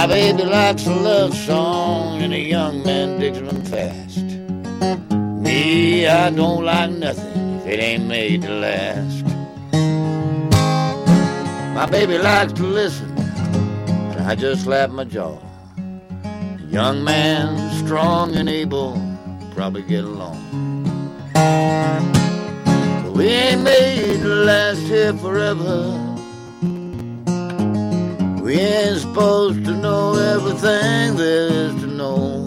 My baby likes a love song and a young man digs them fast. Me, I don't like nothing if it ain't made to last. My baby likes to listen, but I just slap my jaw. A young man, strong and able, probably get along. But we ain't made to last here forever. We ain't supposed to know everything there is to know.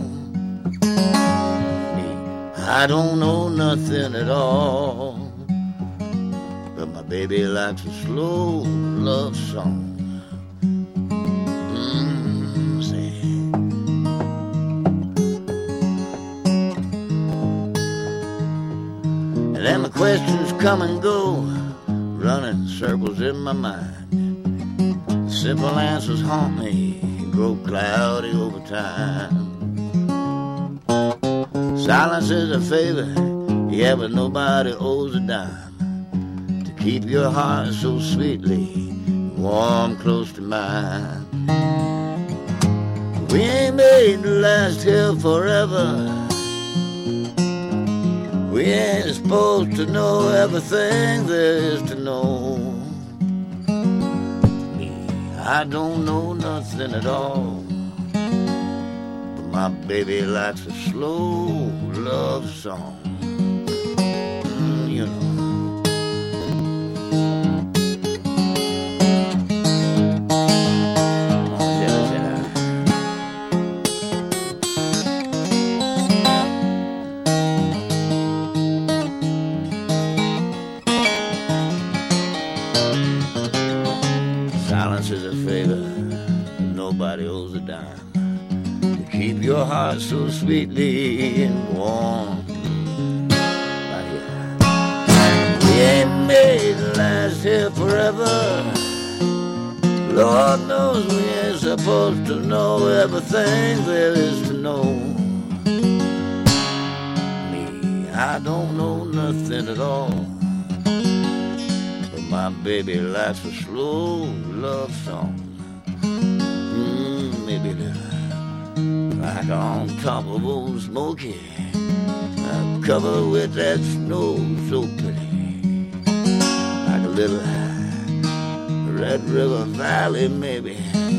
Me, I don't know nothing at all, but my baby likes a slow love song. Say. And then my questions come and go, running circles in my mind. Simple answers haunt me, grow cloudy over time. Silence is a favor, yeah, but nobody owes a dime to keep your heart so sweetly warm close to mine. We ain't made to last here forever. We ain't supposed to know everything there is to know. I don't know nothing at all, but my baby likes a slow love song. You know. Silence is a favor, nobody owes a dime to keep your heart so sweetly and warm. Right here. We ain't made to last here forever. Lord knows we ain't supposed to know everything there is to know. Me, I don't know nothing at all. My baby likes a slow love song. Maybe like on top of old Smoky, covered with that snow so pretty. Like a little Red River Valley, maybe.